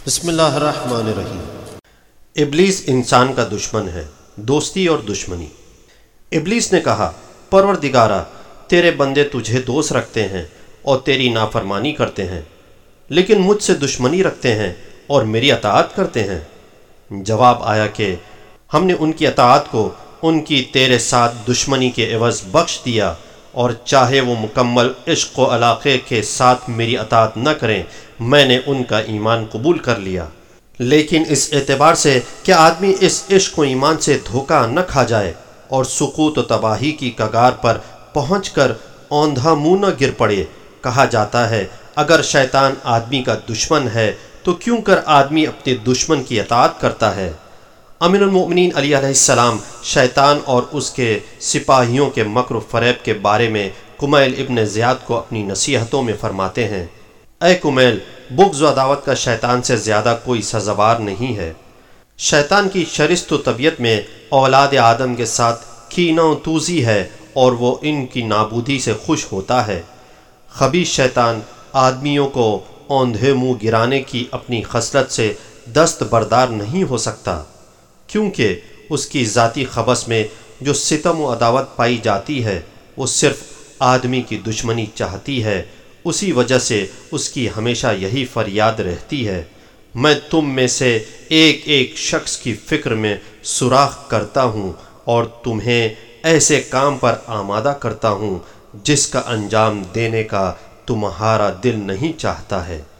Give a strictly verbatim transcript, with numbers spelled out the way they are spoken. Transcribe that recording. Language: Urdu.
بسم اللہ الرحمن الرحیم۔ ابلیس انسان کا دشمن ہے، دوستی اور دشمنی۔ ابلیس نے کہا، پروردگارا، تیرے بندے تجھے دوست رکھتے ہیں اور تیری نافرمانی کرتے ہیں، لیکن مجھ سے دشمنی رکھتے ہیں اور میری اطاعت کرتے ہیں۔ جواب آیا کہ ہم نے ان کی اطاعت کو ان کی تیرے ساتھ دشمنی کے عوض بخش دیا، اور چاہے وہ مکمل عشق و علاقے کے ساتھ میری اطاعت نہ کریں، میں نے ان کا ایمان قبول کر لیا۔ لیکن اس اعتبار سے کہ آدمی اس عشق و ایمان سے دھوکہ نہ کھا جائے اور سقوط و تباہی کی کگار پر پہنچ کر اوندھا منہ نہ گر پڑے، کہا جاتا ہے اگر شیطان آدمی کا دشمن ہے تو کیوں کر آدمی اپنے دشمن کی اطاعت کرتا ہے۔ امیر المؤمنین علی علیہ السلام شیطان اور اس کے سپاہیوں کے مکر و فریب کے بارے میں کمیل ابن زیاد کو اپنی نصیحتوں میں فرماتے ہیں، اے کمیل، بغض و عداوت کا شیطان سے زیادہ کوئی سزاوار نہیں ہے۔ شیطان کی شرست و طبیعت میں اولاد آدم کے ساتھ کینہ و توزی ہے اور وہ ان کی نابودی سے خوش ہوتا ہے۔ خبیث شیطان آدمیوں کو اوندھے منہ گرانے کی اپنی خصلت سے دست بردار نہیں ہو سکتا، کیونکہ اس کی ذاتی خبث میں جو ستم و عداوت پائی جاتی ہے وہ صرف آدمی کی دشمنی چاہتی ہے۔ اسی وجہ سے اس کی ہمیشہ یہی فریاد رہتی ہے، میں تم میں سے ایک ایک شخص کی فکر میں سوراخ کرتا ہوں اور تمہیں ایسے کام پر آمادہ کرتا ہوں جس کا انجام دینے کا تمہارا دل نہیں چاہتا ہے۔